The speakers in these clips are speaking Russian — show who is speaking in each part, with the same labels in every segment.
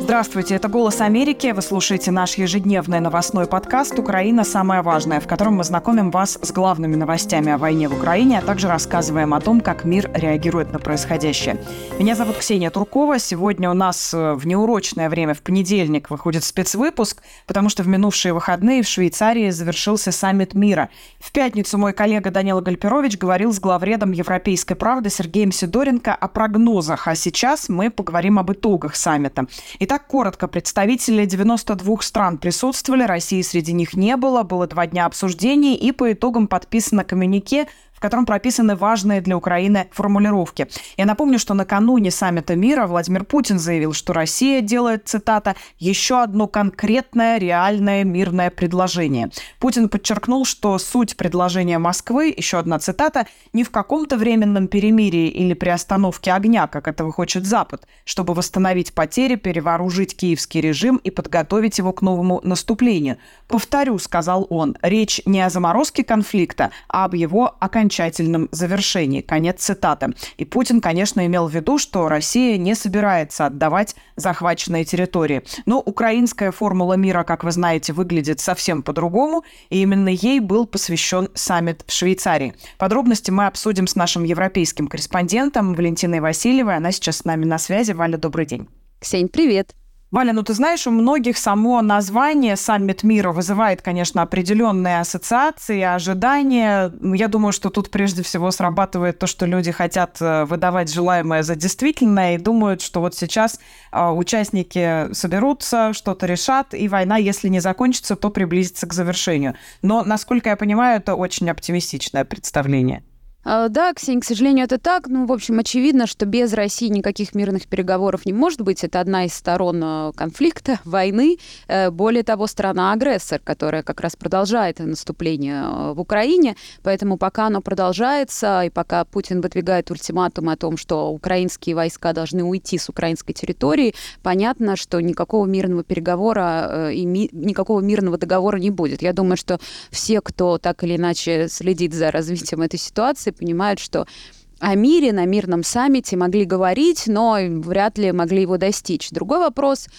Speaker 1: Здравствуйте, это «Голос Америки». Вы слушаете наш ежедневный новостной подкаст «Украина. Самое важное», в котором мы знакомим вас с главными новостями о войне в Украине, а также рассказываем о том, как мир реагирует на происходящее. Меня зовут Ксения Туркова. Сегодня у нас в неурочное время, в понедельник, выходит спецвыпуск, потому что в минувшие выходные в Швейцарии завершился саммит мира. В пятницу мой коллега Данила Гальперович говорил с главредом «Европейской правды» Сергеем Сидоренко о прогнозах, а сейчас мы поговорим об итогах саммита. Итак, коротко, представители 92 стран присутствовали, России среди них не было, было 2 дня обсуждений, и по итогам подписано коммюнике, в котором прописаны важные для Украины формулировки. Я напомню, что накануне саммита мира Владимир Путин заявил, что Россия делает, цитата, «еще одно конкретное, реальное мирное предложение». Путин подчеркнул, что суть предложения Москвы, еще одна цитата, не в каком-то временном перемирии или приостановке огня, как этого хочет Запад, чтобы восстановить потери, перевооружить киевский режим и подготовить его к новому наступлению. «Повторю», — сказал он, — «речь не о заморозке конфликта, а об его окончательном завершении». Конец цитаты. И Путин, конечно, имел в виду, что Россия не собирается отдавать захваченные территории. Но украинская формула мира, как вы знаете, выглядит совсем по-другому, и именно ей был посвящен саммит в Швейцарии. Подробности мы обсудим с нашим европейским корреспондентом Валентиной Васильевой. Она сейчас с нами на связи. Валя, добрый день.
Speaker 2: Ксень, привет.
Speaker 1: Валя, ты знаешь, у многих само название «Саммит мира» вызывает, конечно, определенные ассоциации, ожидания. Я думаю, что тут прежде всего срабатывает то, что люди хотят выдавать желаемое за действительное и думают, что вот сейчас участники соберутся, что-то решат, и война, если не закончится, то приблизится к завершению. Но, насколько я понимаю, это очень оптимистичное представление.
Speaker 2: Да, Ксения, к сожалению, это так. В общем, очевидно, что без России никаких мирных переговоров не может быть. Это одна из сторон конфликта, войны. Более того, страна-агрессор, которая как раз продолжает наступление в Украине. Поэтому пока оно продолжается, и пока Путин выдвигает ультиматум о том, что украинские войска должны уйти с украинской территории, понятно, что никакого мирного переговора и никакого мирного договора не будет. Я думаю, что все, кто так или иначе следит за развитием этой ситуации, понимают, что о мире на мирном саммите могли говорить, но вряд ли могли его достичь. Другой вопрос,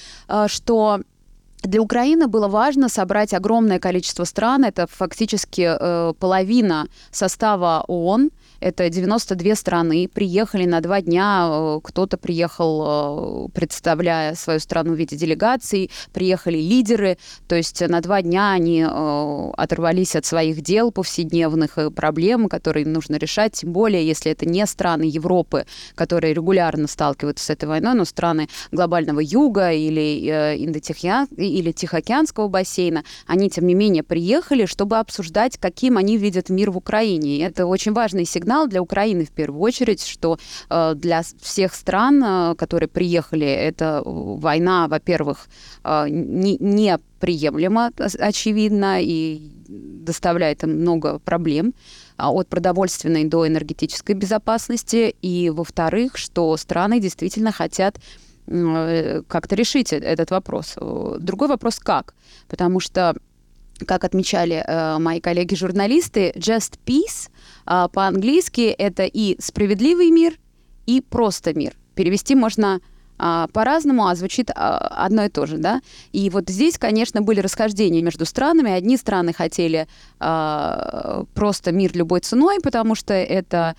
Speaker 2: что для Украины было важно собрать огромное количество стран, это фактически половина состава ООН, это 92 страны, приехали на 2 дня, кто-то приехал, представляя свою страну в виде делегаций, приехали лидеры, то есть на 2 дня они оторвались от своих дел повседневных проблем, которые им нужно решать, тем более, если это не страны Европы, которые регулярно сталкиваются с этой войной, но страны глобального юга или Тихоокеанского бассейна, они, тем не менее, приехали, чтобы обсуждать, каким они видят мир в Украине. И это очень важный сигнал для Украины в первую очередь, что для всех стран, которые приехали, эта война, во-первых, неприемлема, очевидно, и доставляет им много проблем от продовольственной до энергетической безопасности. И, во-вторых, что страны действительно хотят как-то решить этот вопрос. Другой вопрос – как? Потому что, как отмечали мои коллеги-журналисты, just peace по-английски это и справедливый мир, и просто мир. Перевести можно по-разному, а звучит одно и то же, да? И вот здесь, конечно, были расхождения между странами. Одни страны хотели просто мир любой ценой, потому что это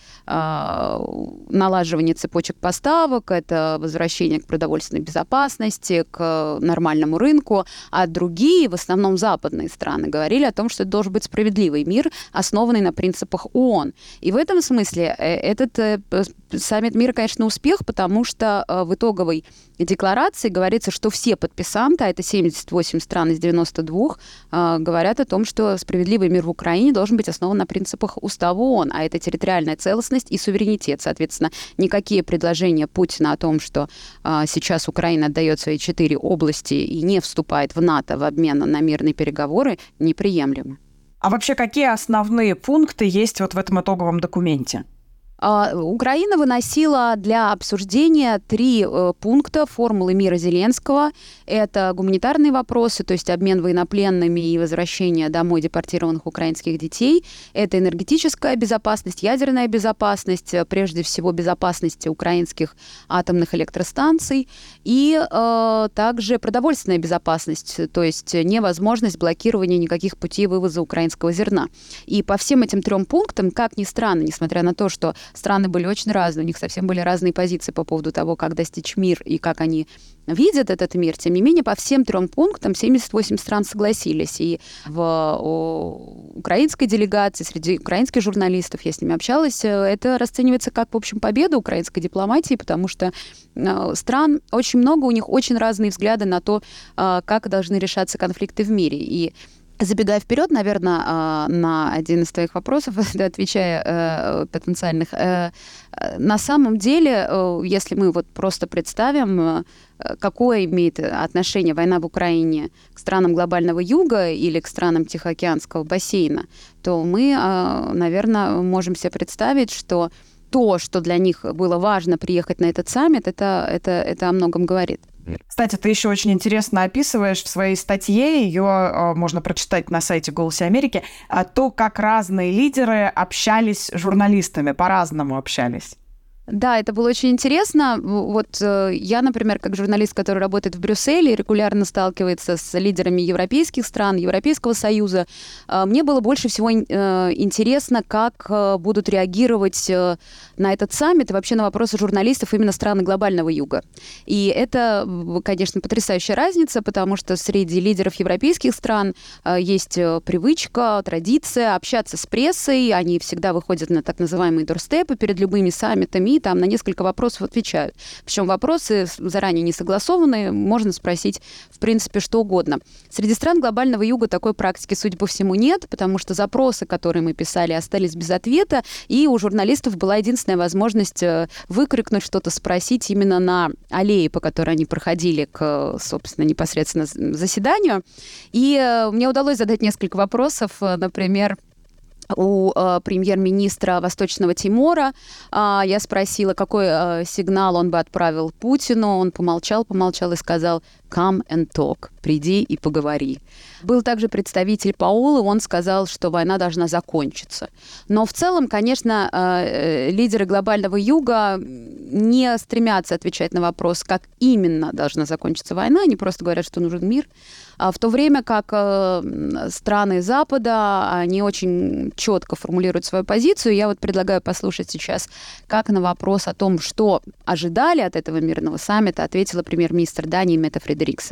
Speaker 2: налаживание цепочек поставок, это возвращение к продовольственной безопасности, к нормальному рынку, а другие, в основном западные страны, говорили о том, что это должен быть справедливый мир, основанный на принципах ООН. И в этом смысле этот саммит мира, конечно, успех, потому что в итоговой декларации говорится, что все подписанты, а это 78 стран из 92, говорят о том, что справедливый мир в Украине должен быть основан на принципах Устава ООН, а это территориальная целостность и суверенитет. Соответственно, никакие предложения Путина о том, что сейчас Украина отдает свои 4 области и не вступает в НАТО в обмен на мирные переговоры, неприемлемы.
Speaker 1: А вообще, какие основные пункты есть вот в этом итоговом документе?
Speaker 2: Украина выносила для обсуждения 3 пункта формулы мира Зеленского. Это гуманитарные вопросы, то есть обмен военнопленными и возвращение домой депортированных украинских детей. Это энергетическая безопасность, ядерная безопасность, прежде всего безопасность украинских атомных электростанций. И также продовольственная безопасность, то есть невозможность блокирования никаких путей вывоза украинского зерна. И по всем этим 3 пунктам, как ни странно, несмотря на то, что страны были очень разные, у них совсем были разные позиции по поводу того, как достичь мир и как они видят этот мир. Тем не менее, по всем 3 пунктам 78 стран согласились. И в украинской делегации, среди украинских журналистов, я с ними общалась, это расценивается как, в общем, победа украинской дипломатии, потому что стран очень много, у них очень разные взгляды на то, как должны решаться конфликты в мире. И забегая вперед, наверное, на один из твоих вопросов, отвечая потенциальных, на самом деле, если мы вот просто представим, какое имеет отношение война в Украине к странам глобального юга или к странам Тихоокеанского бассейна, то мы, наверное, можем себе представить, что то, что для них было важно приехать на этот саммит, это о многом говорит.
Speaker 1: Кстати, ты еще очень интересно описываешь в своей статье, ее можно прочитать на сайте «Голоса Америки», то, как разные лидеры общались с журналистами, по-разному общались.
Speaker 2: Да, это было очень интересно. Вот я, например, как журналист, который работает в Брюсселе, регулярно сталкивается с лидерами европейских стран, Европейского Союза, мне было больше всего интересно, как будут реагировать на этот саммит и вообще на вопросы журналистов именно страны глобального юга. И это, конечно, потрясающая разница, потому что среди лидеров европейских стран есть привычка, традиция общаться с прессой, они всегда выходят на так называемые дорстепы перед любыми саммитами, там на несколько вопросов отвечают. Причем вопросы заранее не согласованные, можно спросить, в принципе, что угодно. Среди стран глобального юга такой практики, судя по всему, нет, потому что запросы, которые мы писали, остались без ответа, и у журналистов была единственная возможность выкрикнуть что-то, спросить именно на аллее, по которой они проходили к, собственно, непосредственно заседанию. И мне удалось задать несколько вопросов, например, у премьер-министра Восточного Тимора. Я спросила, какой сигнал он бы отправил Путину. Он помолчал и сказал «come and talk», «приди и поговори». Был также представитель Паулы, он сказал, что война должна закончиться. Но в целом, конечно, лидеры глобального юга не стремятся отвечать на вопрос, как именно должна закончиться война, они просто говорят, что нужен мир. В то время как страны Запада, они очень четко формулируют свою позицию. Я вот предлагаю послушать сейчас, как на вопрос о том, что ожидали от этого мирного саммита, ответила премьер-министр Дании Метте Фредериксен.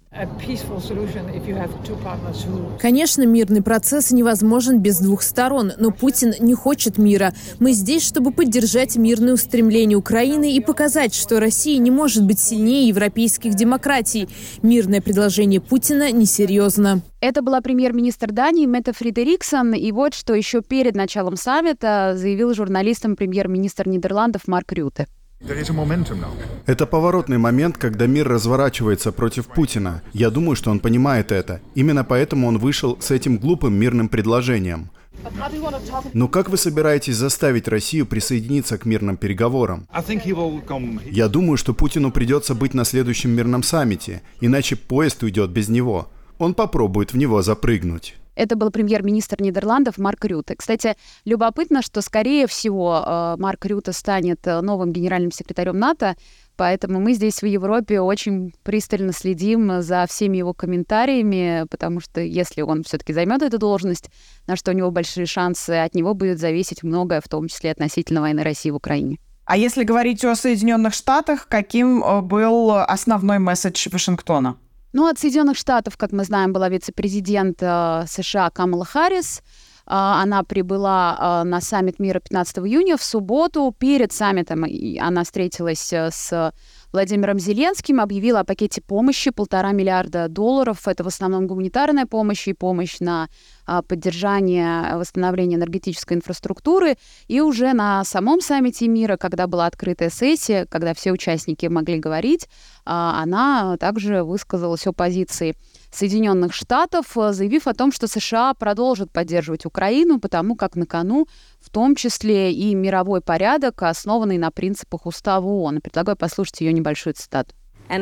Speaker 3: Конечно, мирный процесс невозможен без 2 сторон, но Путин не хочет мира. Мы здесь, чтобы поддержать мирные устремления Украины и показать, что Россия не может быть сильнее европейских демократий. Мирное предложение Путина несерьезно.
Speaker 2: Это была премьер-министр Дании Метте Фредериксен. И вот что еще перед началом саммита заявил журналистам премьер-министр Нидерландов Марк Рюте.
Speaker 4: Это поворотный момент, когда мир разворачивается против Путина. Я думаю, что он понимает это. Именно поэтому он вышел с этим глупым мирным предложением. Но как вы собираетесь заставить Россию присоединиться к мирным переговорам? Я думаю, что Путину придется быть на следующем мирном саммите, иначе поезд уйдет без него. Он попробует в него запрыгнуть.
Speaker 2: Это был премьер-министр Нидерландов Марк Рюте. Кстати, любопытно, что, скорее всего, Марк Рюте станет новым генеральным секретарем НАТО, поэтому мы здесь в Европе очень пристально следим за всеми его комментариями, потому что если он все-таки займет эту должность, на что у него большие шансы, от него будет зависеть многое, в том числе относительно войны России в Украине.
Speaker 1: А если говорить о Соединенных Штатах, каким был основной месседж Вашингтона?
Speaker 2: Ну, от Соединенных Штатов, как мы знаем, была вице-президент США Камала Харрис. Она прибыла на саммит мира 15 июня в субботу. Перед саммитом она встретилась с Владимиром Зеленским, объявила о пакете помощи $1,5 миллиарда. Это в основном гуманитарная помощь и помощь на поддержание, восстановление энергетической инфраструктуры. И уже на самом саммите мира, когда была открытая сессия, когда все участники могли говорить, она также высказалась о позиции Соединенных Штатов, заявив о том, что США продолжат поддерживать Украину, потому как на кону в том числе и мировой порядок, основанный на принципах Устава ООН. Предлагаю послушать ее небольшую цитату.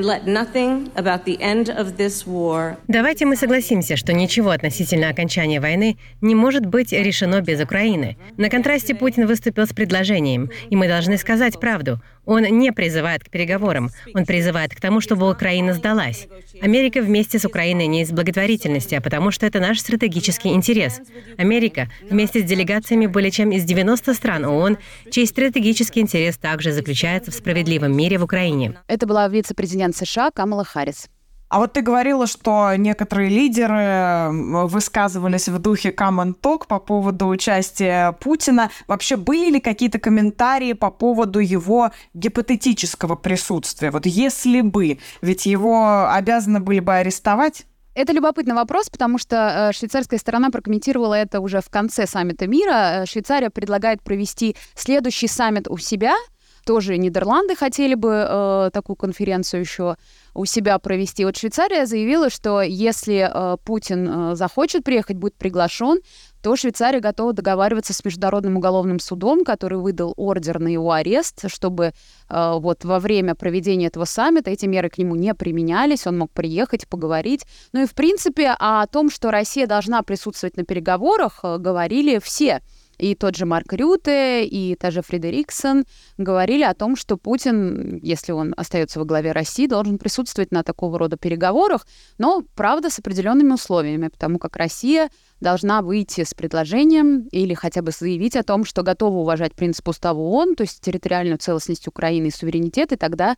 Speaker 5: Давайте мы согласимся, что ничего относительно окончания войны не может быть решено без Украины. На контрасте Путин выступил с предложением, и мы должны сказать правду. Он не призывает к переговорам, он призывает к тому, чтобы Украина сдалась. Америка вместе с Украиной не из благотворительности, а потому что это наш стратегический интерес. Америка вместе с делегациями более чем из 90 стран ООН, чей стратегический интерес также заключается в справедливом мире в Украине.
Speaker 2: Это была вице-президент США Камала Харрис.
Speaker 1: А вот ты говорила, что некоторые лидеры высказывались в духе common talk по поводу участия Путина. Вообще были ли какие-то комментарии по поводу его гипотетического присутствия? Вот если бы, ведь его обязаны были бы арестовать?
Speaker 2: Это любопытный вопрос, потому что швейцарская сторона прокомментировала это уже в конце саммита мира. Швейцария предлагает провести следующий саммит у себя. Тоже Нидерланды хотели бы такую конференцию еще у себя провести. Вот Швейцария заявила, что если Путин захочет приехать, будет приглашен, то Швейцария готова договариваться с Международным уголовным судом, который выдал ордер на его арест, чтобы вот во время проведения этого саммита эти меры к нему не применялись, он мог приехать, поговорить. Ну и, в принципе, о том, что Россия должна присутствовать на переговорах, говорили все. И тот же Марк Рюте, и та же Фредериксон говорили о том, что Путин, если он остается во главе России, должен присутствовать на такого рода переговорах, но, правда, с определенными условиями, потому как Россия должна выйти с предложением или хотя бы заявить о том, что готова уважать принцип Устава ООН, то есть территориальную целостность Украины и суверенитет, и тогда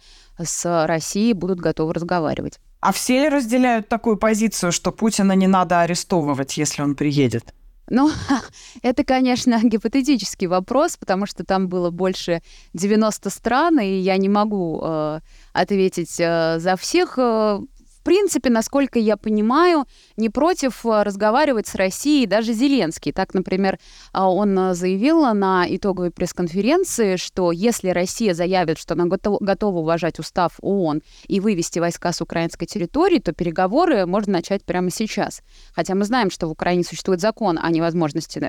Speaker 2: с Россией будут готовы разговаривать.
Speaker 1: А все ли разделяют такую позицию, что Путина не надо арестовывать, если он приедет?
Speaker 2: Ну, это, конечно, гипотетический вопрос, потому что там было больше 90 стран, и я не могу ответить за всех. В принципе, насколько я понимаю, не против разговаривать с Россией даже Зеленский. Так, например, он заявил на итоговой пресс-конференции, что если Россия заявит, что она готова уважать устав ООН и вывести войска с украинской территории, то переговоры можно начать прямо сейчас. Хотя мы знаем, что в Украине существует закон о невозможности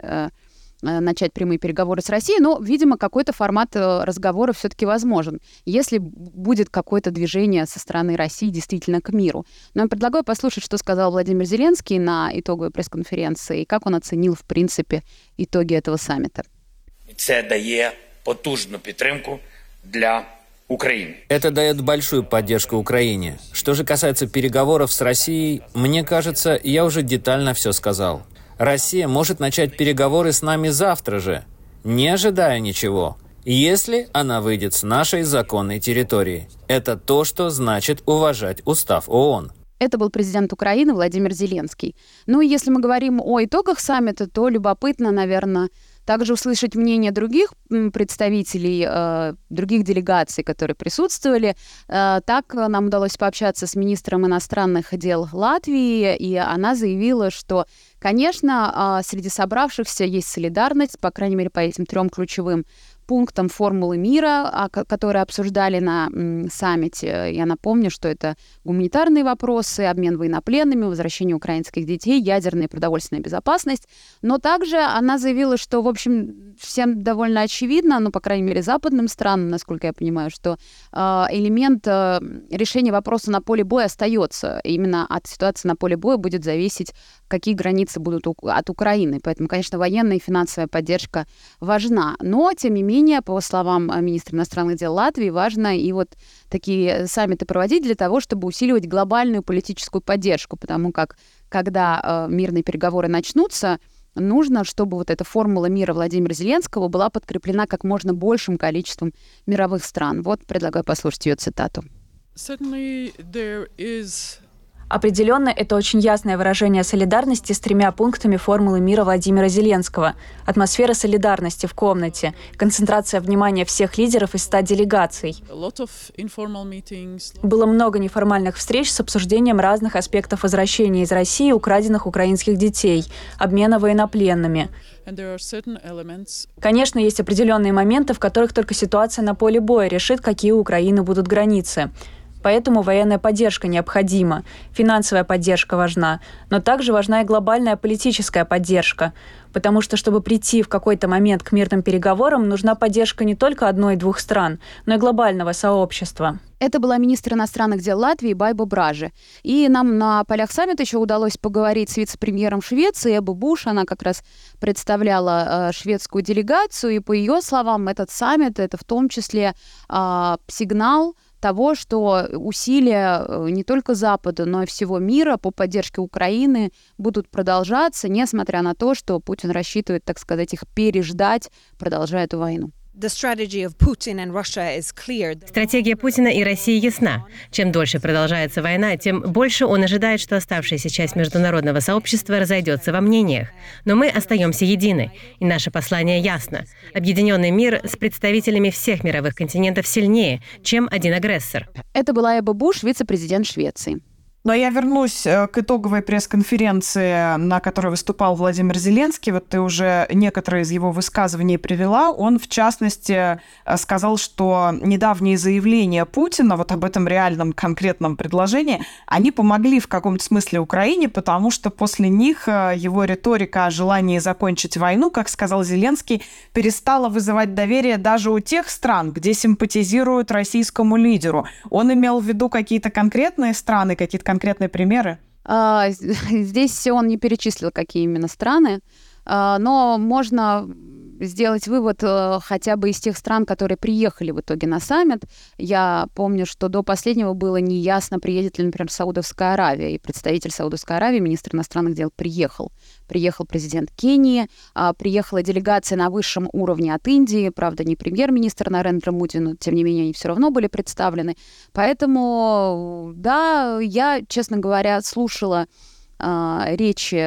Speaker 2: начать прямые переговоры с Россией, но, видимо, какой-то формат разговора все-таки возможен, если будет какое-то движение со стороны России действительно к миру. Но я предлагаю послушать, что сказал Владимир Зеленский на итоговой пресс-конференции и как он оценил, в принципе, итоги этого саммита.
Speaker 6: Это дает потужную поддержку для Украины.
Speaker 7: Это дает большую поддержку Украине. Что же касается переговоров с Россией, мне кажется, я уже детально все сказал. Россия может начать переговоры с нами завтра же, не ожидая ничего, если она выйдет с нашей законной территории. Это то, что значит уважать устав ООН.
Speaker 2: Это был президент Украины Владимир Зеленский. Ну и если мы говорим о итогах саммита, то любопытно, наверное, также услышать мнение других представителей, других делегаций, которые присутствовали. Так нам удалось пообщаться с министром иностранных дел Латвии, и она заявила, что, конечно, среди собравшихся есть солидарность, по крайней мере, по этим 3 ключевым пунктам формулы мира, которые обсуждали на саммите. Я напомню, что это гуманитарные вопросы, обмен военнопленными, возвращение украинских детей, ядерная и продовольственная безопасность. Но также она заявила, что, в общем, всем довольно очевидно, ну, по крайней мере, западным странам, насколько я понимаю, что элемент решения вопроса на поле боя остается. Именно от ситуации на поле боя будет зависеть, какие границы будут от Украины. Поэтому, конечно, военная и финансовая поддержка важна. Но, тем не менее, по словам министра иностранных дел Латвии, важно и вот такие саммиты проводить для того, чтобы усиливать глобальную политическую поддержку, потому как, когда мирные переговоры начнутся, нужно, чтобы вот эта формула мира Владимира Зеленского была подкреплена как можно большим количеством мировых стран. Вот предлагаю послушать ее цитату.
Speaker 8: Определенно, это очень ясное выражение солидарности с 3 пунктами формулы мира Владимира Зеленского. Атмосфера солидарности в комнате, концентрация внимания всех лидеров из 100 делегаций. Было много неформальных встреч с обсуждением разных аспектов возвращения из России украденных украинских детей, обмена военнопленными. Конечно, есть определенные моменты, в которых только ситуация на поле боя решит, какие у Украины будут границы. Поэтому военная поддержка необходима, финансовая поддержка важна, но также важна и глобальная политическая поддержка. Потому что, чтобы прийти в какой-то момент к мирным переговорам, нужна поддержка не только одной-двух стран, но и глобального сообщества.
Speaker 2: Это была министр иностранных дел Латвии Байба Бражи. И нам на полях саммита еще удалось поговорить с вице-премьером Швеции Эббу Буш. Она как раз представляла шведскую делегацию. И по ее словам, этот саммит — это в том числе сигнал того, что усилия не только Запада, но и всего мира по поддержке Украины будут продолжаться, несмотря на то, что Путин рассчитывает, так сказать, их переждать, продолжая эту войну.
Speaker 5: Стратегия Путина и России ясна. Чем дольше продолжается война, тем больше он ожидает, что оставшаяся часть международного сообщества разойдется во мнениях. Но мы остаемся едины, и наше послание ясно. Объединенный мир с представителями всех мировых континентов сильнее, чем один агрессор.
Speaker 2: Это была Эбба Буш, вице-президент Швеции.
Speaker 1: Но я вернусь к итоговой пресс-конференции, на которой выступал Владимир Зеленский. Вот ты уже некоторые из его высказываний привела. Он, в частности, сказал, что недавние заявления Путина, вот об этом реальном конкретном предложении, они помогли в каком-то смысле Украине, потому что после них его риторика о желании закончить войну, как сказал Зеленский, перестала вызывать доверие даже у тех стран, где симпатизируют российскому лидеру. Он имел в виду какие-то конкретные страны, какие-то конкретные примеры?
Speaker 2: Здесь он не перечислил, какие именно страны, но можно сделать вывод хотя бы из тех стран, которые приехали в итоге на саммит. Я помню, что до последнего было неясно, приедет ли, например, Саудовская Аравия, и представитель Саудовской Аравии, министр иностранных дел, приехал. Приехал президент Кении, приехала делегация на высшем уровне от Индии, правда, не премьер-министр Нарендра Моди, но, тем не менее, они все равно были представлены. Поэтому, да, я, честно говоря, слушала речи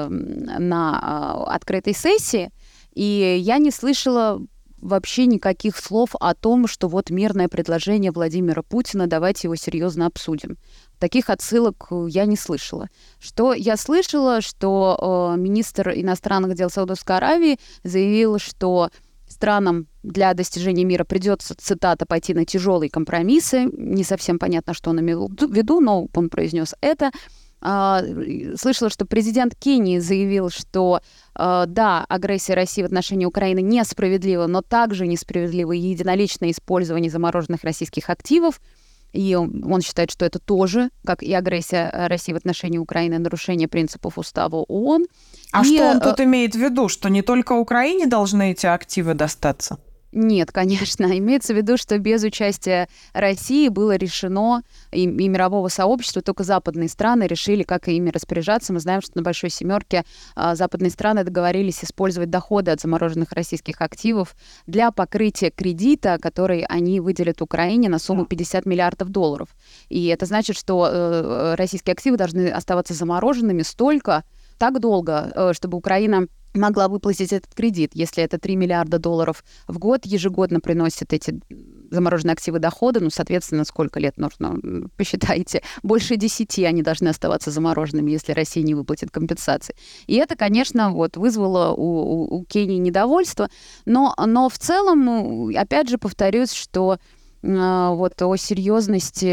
Speaker 2: на открытой сессии, и я не слышала вообще никаких слов о том, что вот мирное предложение Владимира Путина, давайте его серьезно обсудим. Таких отсылок я не слышала. Что я слышала, что министр иностранных дел Саудовской Аравии заявил, что странам для достижения мира придется, цитата, пойти на тяжелые компромиссы. Не совсем понятно, что он имел в виду, но он произнес это. Слышала, что президент Кении заявил, что да, агрессия России в отношении Украины несправедлива, но также несправедливо и единоличное использование замороженных российских активов. И он считает, что это тоже, как и агрессия России в отношении Украины, нарушение принципов устава ООН.
Speaker 1: А что он тут имеет в виду? Что не только Украине должны эти активы достаться?
Speaker 2: Нет, конечно. Имеется в виду, что без участия России было решено, и мирового сообщества, только западные страны решили, как ими распоряжаться. Мы знаем, что на Большой Семерке западные страны договорились использовать доходы от замороженных российских активов для покрытия кредита, который они выделят Украине на сумму $50 миллиардов. И это значит, что российские активы должны оставаться замороженными так долго, чтобы Украина могла выплатить этот кредит. Если это $3 миллиарда в год, ежегодно приносят эти замороженные активы дохода, соответственно, сколько лет нужно, посчитайте, больше 10 они должны оставаться замороженными, если Россия не выплатит компенсации. И это, конечно, вызвало у Кении недовольство, но в целом, опять же, повторюсь, что о серьезности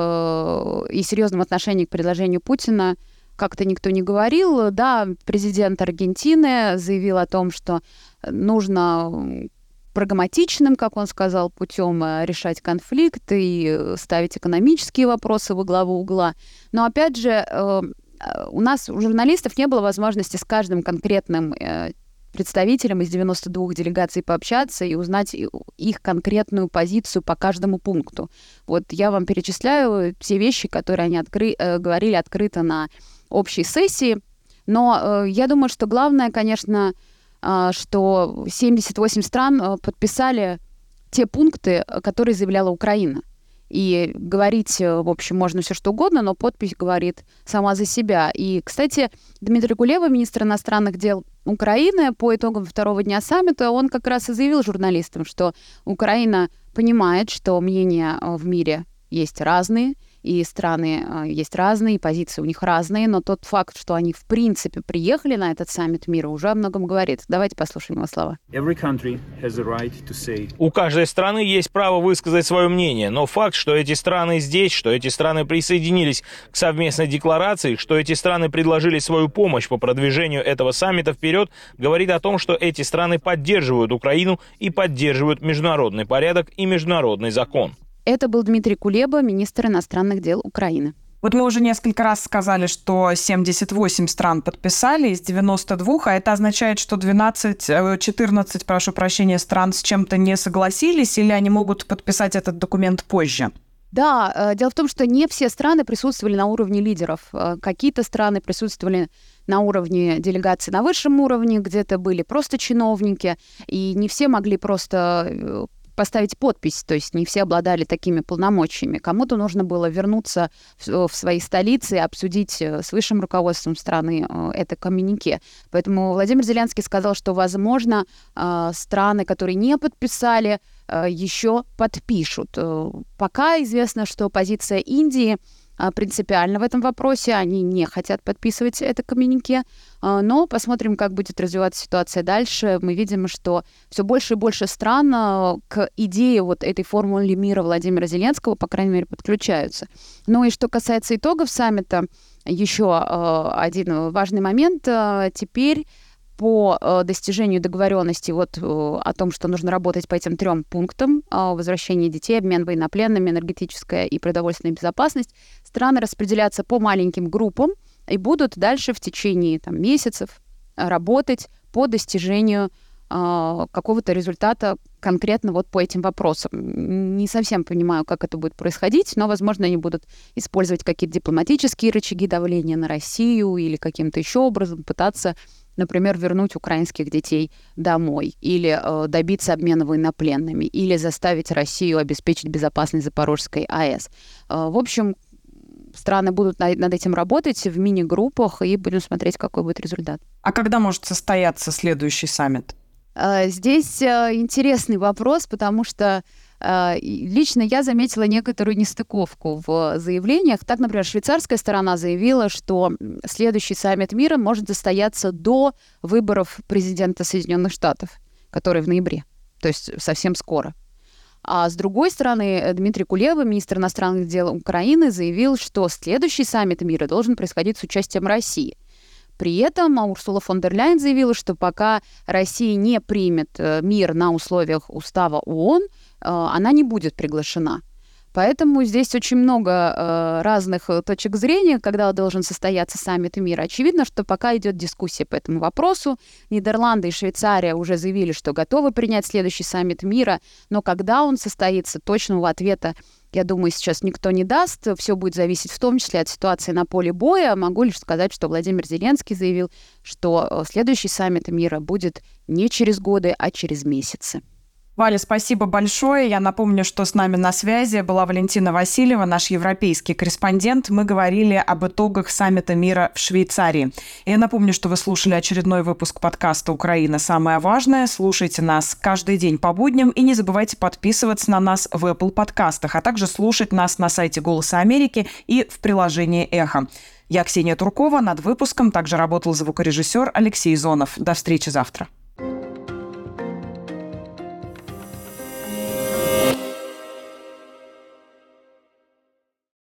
Speaker 2: и серьезном отношении к предложению Путина как-то никто не говорил. Да, президент Аргентины заявил о том, что нужно прагматичным, как он сказал, путем решать конфликт и ставить экономические вопросы во главу угла. Но, опять же, у нас, у журналистов, не было возможности с каждым конкретным представителям из 92 делегаций пообщаться и узнать их конкретную позицию по каждому пункту. Я вам перечисляю те вещи, которые они говорили открыто на общей сессии. Но я думаю, что главное, конечно, что 78 стран подписали те пункты, которые заявляла Украина. И говорить, в общем, можно все что угодно, но подпись говорит сама за себя. И, кстати, Дмитрий Кулеба, министр иностранных дел Украины, по итогам второго дня саммита, он как раз и заявил журналистам, что Украина понимает, что мнения в мире есть разные, и страны есть разные, позиции у них разные, но тот факт, что они в принципе приехали на этот саммит мира, уже о многом говорит. Давайте послушаем его слова.
Speaker 9: У каждой страны есть право высказать свое мнение, но факт, что эти страны здесь, что эти страны присоединились к совместной декларации, что эти страны предложили свою помощь по продвижению этого саммита вперед, говорит о том, что эти страны поддерживают Украину и поддерживают международный порядок и международный закон.
Speaker 2: Это был Дмитрий Кулеба, министр иностранных дел Украины.
Speaker 1: Вот мы уже несколько раз сказали, что 78 стран подписали из 92, а это означает, что 14, прошу прощения, стран с чем-то не согласились, или они могут подписать этот документ позже?
Speaker 2: Да, дело в том, что не все страны присутствовали на уровне лидеров. Какие-то страны присутствовали на уровне делегаций на высшем уровне, где-то были просто чиновники, и не все могли просто поставить подпись, то есть не все обладали такими полномочиями. Кому-то нужно было вернуться в свои столицы и обсудить с высшим руководством страны это коммюнике. Поэтому Владимир Зеленский сказал, что, возможно, страны, которые не подписали, еще подпишут. Пока известно, что позиция Индии принципиально в этом вопросе. Они не хотят подписывать это коммюнике. Но посмотрим, как будет развиваться ситуация дальше. Мы видим, что все больше и больше стран к идее вот этой формулы мира Владимира Зеленского, по крайней мере, подключаются. Ну и что касается итогов саммита, еще один важный момент. Теперь по достижению договоренности о том, что нужно работать по этим 3 пунктам: возвращение детей, обмен военнопленными, энергетическая и продовольственная безопасность, страны распределятся по маленьким группам и будут дальше в течение месяцев работать по достижению какого-то результата конкретно по этим вопросам. Не совсем понимаю, как это будет происходить, но, возможно, они будут использовать какие-то дипломатические рычаги давления на Россию или каким-то еще образом пытаться, например, вернуть украинских детей домой, или добиться обмена военнопленными, или заставить Россию обеспечить безопасность Запорожской АЭС. В общем, страны будут над этим работать в мини-группах, и будем смотреть, какой будет результат.
Speaker 1: А когда может состояться следующий саммит?
Speaker 2: Здесь интересный вопрос, потому что лично я заметила некоторую нестыковку в заявлениях. Так, например, швейцарская сторона заявила, что следующий саммит мира может состояться до выборов президента Соединенных Штатов, которые в ноябре, то есть совсем скоро. А с другой стороны, Дмитрий Кулеба, министр иностранных дел Украины, заявил, что следующий саммит мира должен происходить с участием России. При этом Урсула фон дер Ляйен заявила, что пока Россия не примет мир на условиях устава ООН, она не будет приглашена. Поэтому здесь очень много разных точек зрения, когда должен состояться саммит мира. Очевидно, что пока идет дискуссия по этому вопросу. Нидерланды и Швейцария уже заявили, что готовы принять следующий саммит мира, но когда он состоится, точного ответа, я думаю, сейчас никто не даст. Все будет зависеть в том числе от ситуации на поле боя. Могу лишь сказать, что Владимир Зеленский заявил, что следующий саммит мира будет не через годы, а через месяцы.
Speaker 1: Валя, спасибо большое. Я напомню, что с нами на связи была Валентина Васильева, наш европейский корреспондент. Мы говорили об итогах саммита мира в Швейцарии. Я напомню, что вы слушали очередной выпуск подкаста «Украина. Самое важное». Слушайте нас каждый день по будням и не забывайте подписываться на нас в Apple подкастах, а также слушать нас на сайте «Голоса Америки» и в приложении «Эхо». Я Ксения Туркова. Над выпуском также работал звукорежиссер Алексей Зонов. До встречи завтра.